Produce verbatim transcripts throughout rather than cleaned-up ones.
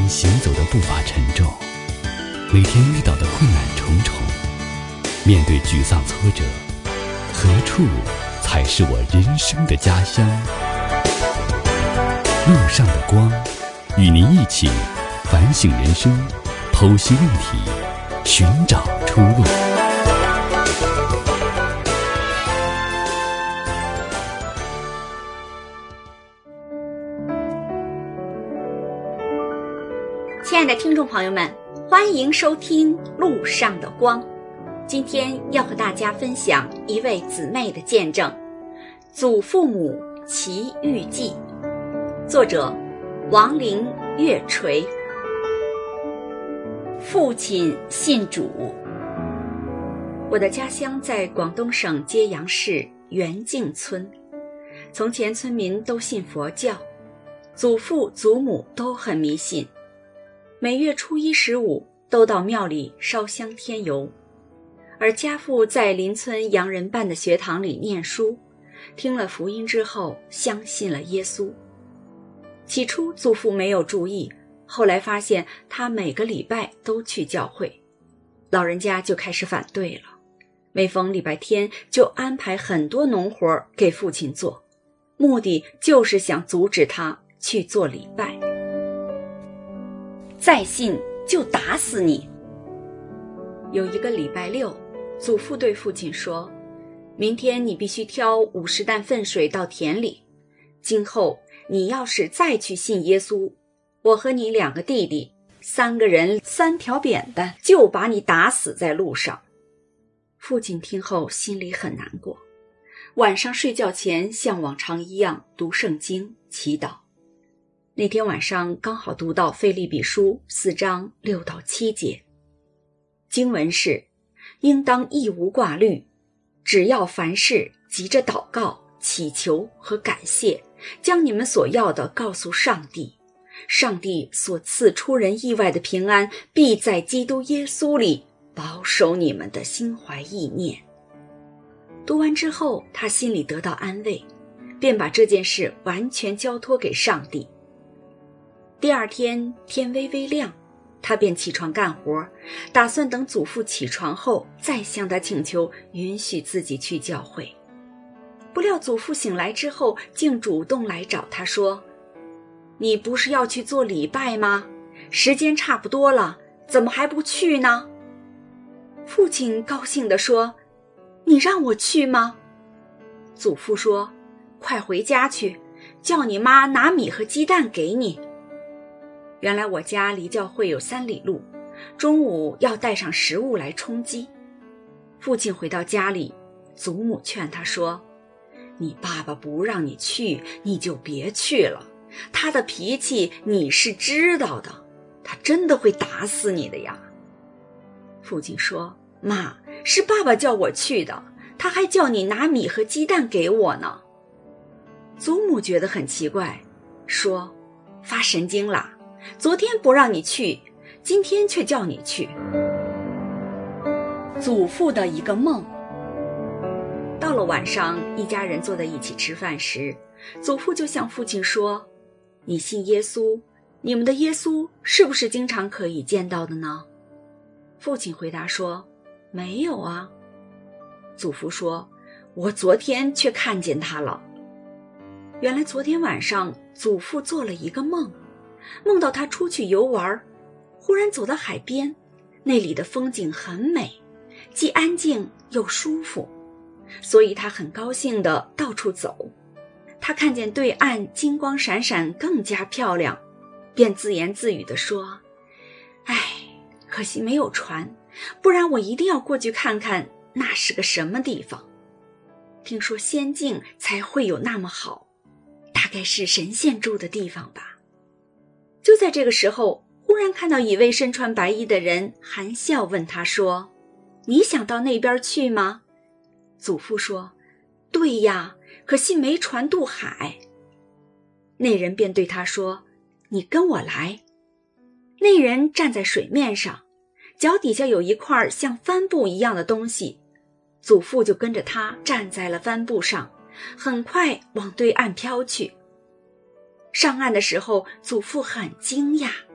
天行走的步伐沉重，每天遇到的困难重重，面对沮丧挫折，何处才是我人生的家乡？路上的光，与您一起反省人生，剖析问题，寻找出路。 亲爱的听众朋友们，欢迎收听路上的光。今天要和大家分享一位姊妹的见证，祖父母奇遇记，作者王林月垂。父亲信主。我的家乡在广东省揭阳市元境村，从前村民都信佛教，祖父祖母都很迷信，每月初一十五都到庙里烧香添油。而家父在邻村洋人办的学堂里念书，听了福音之后相信了耶稣。起初祖父没有注意，后来发现他每个礼拜都去教会，老人家就开始反对了，每逢礼拜天就安排很多农活给父亲做，目的就是想阻止他去做礼拜。再信就打死你。有一个礼拜六，祖父对父亲说，明天你必须挑五十担粪水到田里，今后你要是再去信耶稣，我和你两个弟弟三个人三条扁担就把你打死在路上。父亲听后心里很难过，晚上睡觉前像往常一样读圣经祈祷。那天晚上刚好读到腓立比书四章六到七节，经文是：应当一无挂虑，只要凡事急着祷告、祈求和感谢，将你们所要的告诉上帝。上帝所赐出人意外的平安，必在基督耶稣里保守你们的心怀意念。读完之后，他心里得到安慰，便把这件事完全交托给上帝。第二天天微微亮，他便起床干活，打算等祖父起床后再向他请求允许自己去教会。不料祖父醒来之后竟主动来找他说，你不是要去做礼拜吗？时间差不多了，怎么还不去呢？父亲高兴地说，你让我去吗？祖父说，快回家去，叫你妈拿米和鸡蛋给你。原来我家离教会有三里路，中午要带上食物来充饥。父亲回到家里，祖母劝他说，你爸爸不让你去，你就别去了，他的脾气你是知道的，他真的会打死你的呀。父亲说，妈，是爸爸叫我去的，他还叫你拿米和鸡蛋给我呢。祖母觉得很奇怪，说，发神经啦，昨天不让你去，今天却叫你去。祖父的一个梦。到了晚上，一家人坐在一起吃饭时，祖父就向父亲说，你信耶稣，你们的耶稣是不是经常可以见到的呢？父亲回答说，没有啊。祖父说，我昨天却看见他了。原来昨天晚上祖父做了一个梦，梦到他出去游玩，忽然走到海边，那里的风景很美，既安静又舒服，所以他很高兴地到处走。他看见对岸金光闪闪更加漂亮，便自言自语地说，唉，可惜没有船，不然我一定要过去看看那是个什么地方。听说仙境才会有那么好，大概是神仙住的地方吧。就在这个时候，忽然看到一位身穿白衣的人含笑问他说，你想到那边去吗？祖父说，对呀，可惜没船渡海。那人便对他说，你跟我来。那人站在水面上，脚底下有一块像帆布一样的东西，祖父就跟着他站在了帆布上，很快往对岸飘去。上岸的时候，祖父很惊讶，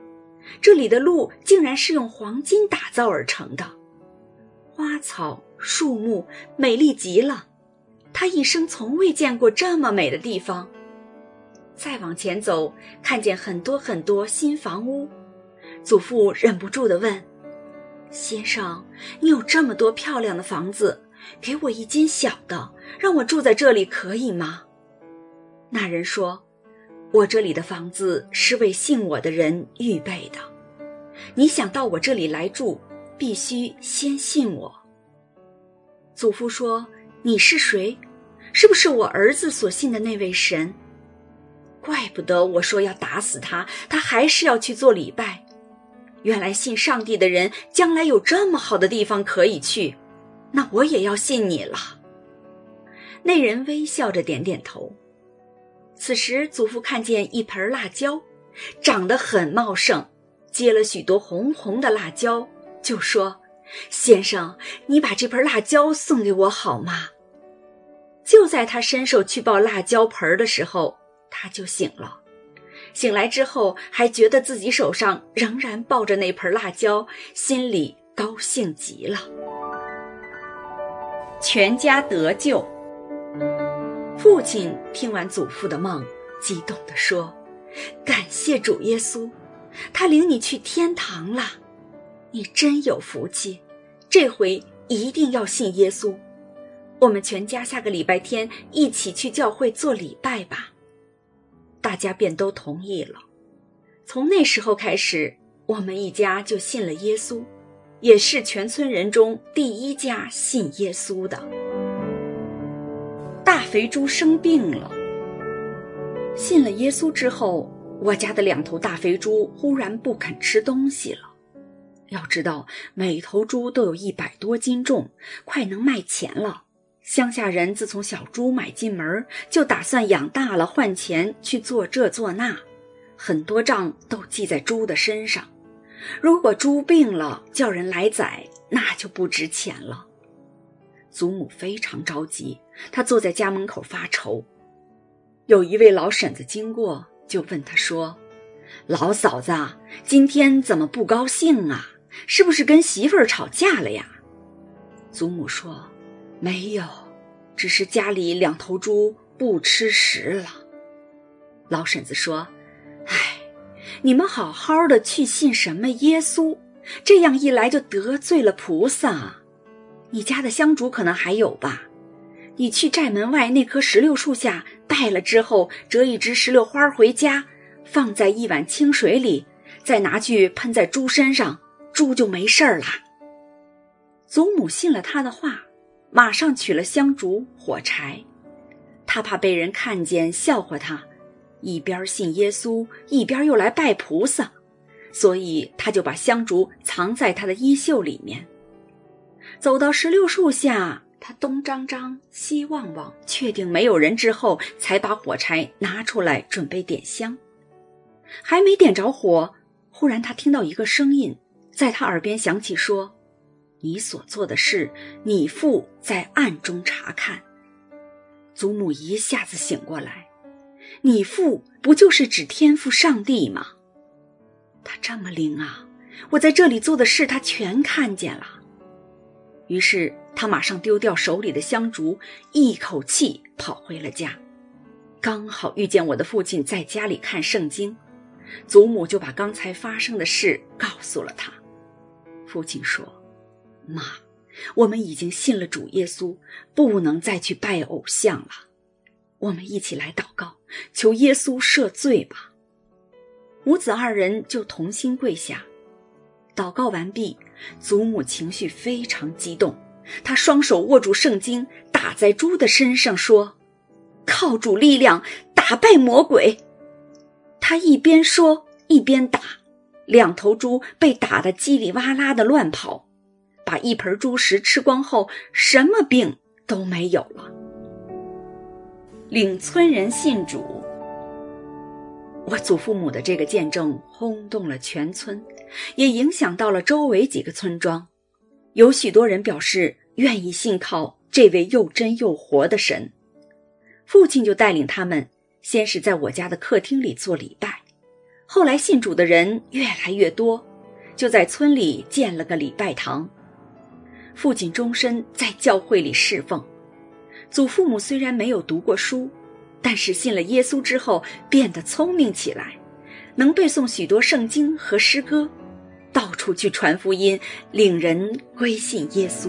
这里的路竟然是用黄金打造而成的，花草树木美丽极了，他一生从未见过这么美的地方。再往前走，看见很多很多新房屋，祖父忍不住地问：先生，你有这么多漂亮的房子，给我一间小的，让我住在这里可以吗？那人说：我这里的房子是为信我的人预备的，你想到我这里来住，必须先信我。祖父说：你是谁？是不是我儿子所信的那位神？怪不得我说要打死他，他还是要去做礼拜。原来信上帝的人将来有这么好的地方可以去，那我也要信你了。那人微笑着点点头。此时祖父看见一盆辣椒，长得很茂盛，结了许多红红的辣椒，就说：先生，你把这盆辣椒送给我好吗？就在他伸手去抱辣椒盆的时候，他就醒了。醒来之后，还觉得自己手上仍然抱着那盆辣椒，心里高兴极了。全家得救。父亲听完祖父的梦，激动地说：感谢主耶稣，他领你去天堂了，你真有福气，这回一定要信耶稣。我们全家下个礼拜天一起去教会做礼拜吧。大家便都同意了。从那时候开始，我们一家就信了耶稣，也是全村人中第一家信耶稣的。大肥猪生病了。信了耶稣之后，我家的两头大肥猪忽然不肯吃东西了。要知道，每头猪都有一百多斤重，快能卖钱了。乡下人自从小猪买进门，就打算养大了换钱去做这做那，很多账都记在猪的身上。如果猪病了，叫人来宰，那就不值钱了。祖母非常着急，她坐在家门口发愁。有一位老婶子经过，就问她说：老嫂子，今天怎么不高兴啊？是不是跟媳妇儿吵架了呀？祖母说：没有，只是家里两头猪不吃食了。老婶子说：唉，你们好好的去信什么耶稣，这样一来就得罪了菩萨。你家的香烛可能还有吧？你去寨门外那棵石榴树下拜了之后，折一枝石榴花回家，放在一碗清水里，再拿去喷在猪身上，猪就没事了。祖母信了他的话，马上取了香烛火柴。他怕被人看见笑话他，一边信耶稣，一边又来拜菩萨，所以他就把香烛藏在他的衣袖里面。走到石榴树下，他东张张西望望，确定没有人之后，才把火柴拿出来准备点香。还没点着火，忽然他听到一个声音在他耳边响起，说：你所做的事，你父在暗中查看。祖母一下子醒过来，你父不就是指天父上帝吗？他这么灵啊，我在这里做的事他全看见了。于是他马上丢掉手里的香烛，一口气跑回了家。刚好遇见我的父亲在家里看圣经，祖母就把刚才发生的事告诉了他。父亲说：妈，我们已经信了主耶稣，不能再去拜偶像了。我们一起来祷告，求耶稣赦罪吧。母子二人就同心跪下。祷告完毕，祖母情绪非常激动，她双手握住圣经，打在猪的身上，说：靠主力量打败魔鬼。她一边说一边打，两头猪被打得叽里哇啦的乱跑，把一盆猪食吃光后，什么病都没有了。领村人信主。我祖父母的这个见证轰动了全村，也影响到了周围几个村庄。有许多人表示愿意信靠这位又真又活的神。父亲就带领他们先是在我家的客厅里做礼拜， 后来信主的人越来越多，就在村里建了个礼拜堂。父亲终身在教会里侍奉。祖父母虽然没有读过书，但是信了耶稣之后变得聪明起来，能背诵许多圣经和诗歌，到处去传福音，领人归信耶稣。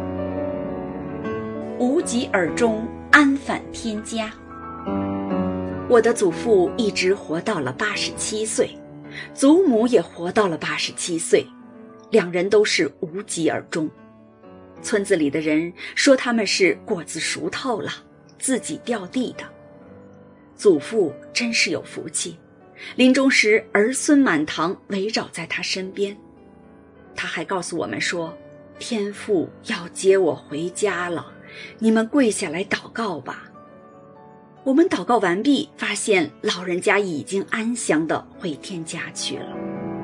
无疾而终，安返天家。我的祖父一直活到了八十七岁，祖母也活到了八十七岁，两人都是无疾而终。村子里的人说他们是果子熟透了，自己掉地的。祖父真是有福气，临终时儿孙满堂围绕在他身边。他还告诉我们说，天父要接我回家了，你们跪下来祷告吧。我们祷告完毕，发现老人家已经安详地回天家去了。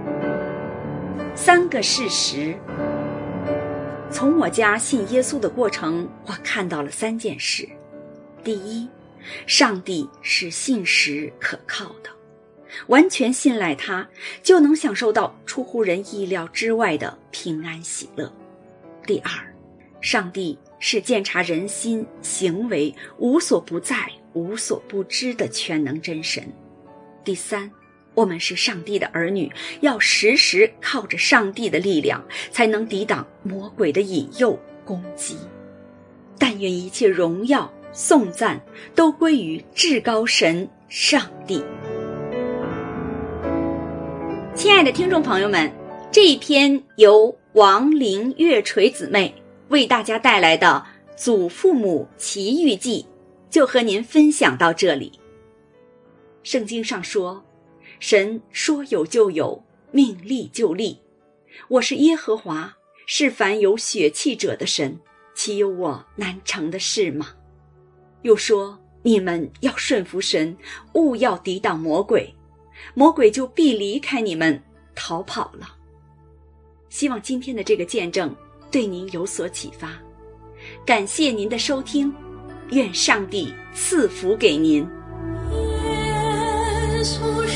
三个事实。从我家信耶稣的过程，我看到了三件事。第一，上帝是信实可靠的，完全信赖他，就能享受到出乎人意料之外的平安喜乐。第二，上帝是鉴察人心行为无所不在无所不知的全能真神。第三，我们是上帝的儿女，要时时靠着上帝的力量，才能抵挡魔鬼的引诱攻击。但愿一切荣耀颂赞都归于至高神上帝。亲爱的听众朋友们，这一篇由王林月锤姊妹为大家带来的祖父母奇遇记就和您分享到这里。圣经上说，神说有就有，命立就立。我是耶和华，是凡有血气者的神，岂有我难成的事吗？又说，你们要顺服神，务要抵挡魔鬼，魔鬼就必离开你们，逃跑了。希望今天的这个见证对您有所启发。感谢您的收听，愿上帝赐福给您。耶稣